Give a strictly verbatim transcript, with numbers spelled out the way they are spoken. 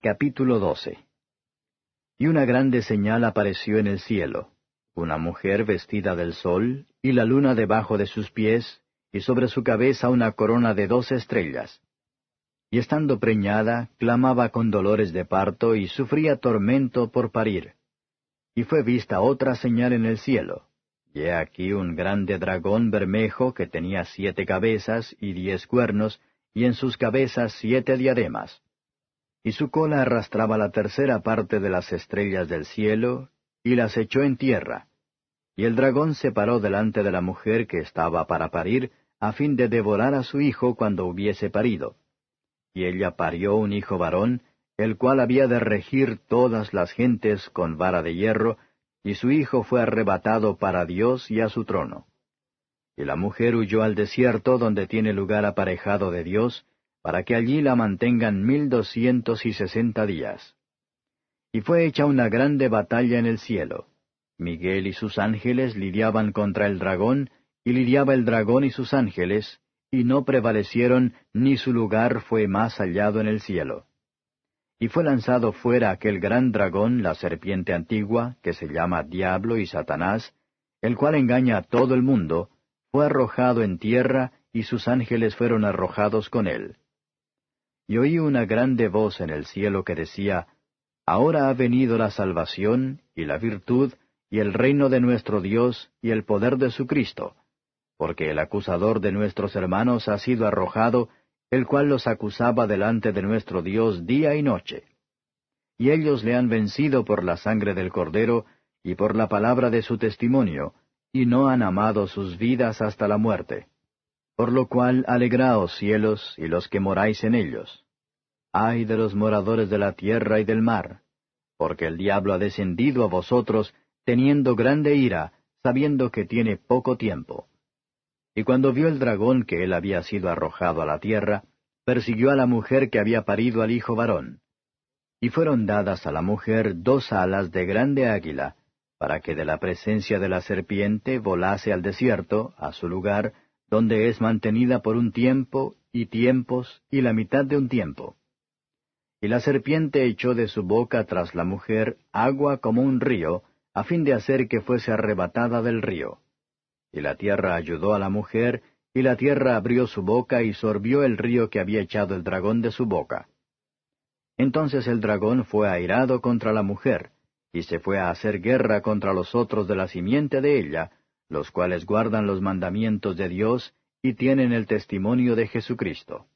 Capítulo doce. Y una grande señal apareció en el cielo, una mujer vestida del sol, y la luna debajo de sus pies, y sobre su cabeza una corona de doce estrellas. Y estando preñada, clamaba con dolores de parto, y sufría tormento por parir. Y fue vista otra señal en el cielo, y he aquí un grande dragón bermejo que tenía siete cabezas y diez cuernos, y en sus cabezas siete diademas. Y su cola arrastraba la tercera parte de las estrellas del cielo, y las echó en tierra. Y el dragón se paró delante de la mujer que estaba para parir, a fin de devorar a su hijo cuando hubiese parido. Y ella parió un hijo varón, el cual había de regir todas las gentes con vara de hierro, y su hijo fue arrebatado para Dios y a su trono. Y la mujer huyó al desierto donde tiene lugar aparejado de Dios, para que allí la mantengan mil doscientos y sesenta días. Y fue hecha una grande batalla en el cielo. Miguel y sus ángeles lidiaban contra el dragón, y lidiaba el dragón y sus ángeles, y no prevalecieron, ni su lugar fue más hallado en el cielo. Y fue lanzado fuera aquel gran dragón, la serpiente antigua, que se llama Diablo y Satanás, el cual engaña a todo el mundo, fue arrojado en tierra, y sus ángeles fueron arrojados con él. Y oí una grande voz en el cielo que decía, Ahora ha venido la salvación, y la virtud, y el reino de nuestro Dios, y el poder de su Cristo, porque el acusador de nuestros hermanos ha sido arrojado, el cual los acusaba delante de nuestro Dios día y noche. Y ellos le han vencido por la sangre del Cordero, y por la palabra de su testimonio, y no han amado sus vidas hasta la muerte. Por lo cual, alegraos cielos, y los que moráis en ellos. Ay de los moradores de la tierra y del mar, porque el diablo ha descendido a vosotros, teniendo grande ira, sabiendo que tiene poco tiempo. Y cuando vio el dragón que él había sido arrojado a la tierra, persiguió a la mujer que había parido al hijo varón. Y fueron dadas a la mujer dos alas de grande águila, para que de la presencia de la serpiente volase al desierto, a su lugar, donde es mantenida por un tiempo, y tiempos, y la mitad de un tiempo. Y la serpiente echó de su boca tras la mujer agua como un río, a fin de hacer que fuese arrebatada del río. Y la tierra ayudó a la mujer, y la tierra abrió su boca y sorbió el río que había echado el dragón de su boca. Entonces el dragón fue airado contra la mujer, y se fue a hacer guerra contra los otros de la simiente de ella, los cuales guardan los mandamientos de Dios, y tienen el testimonio de Jesucristo.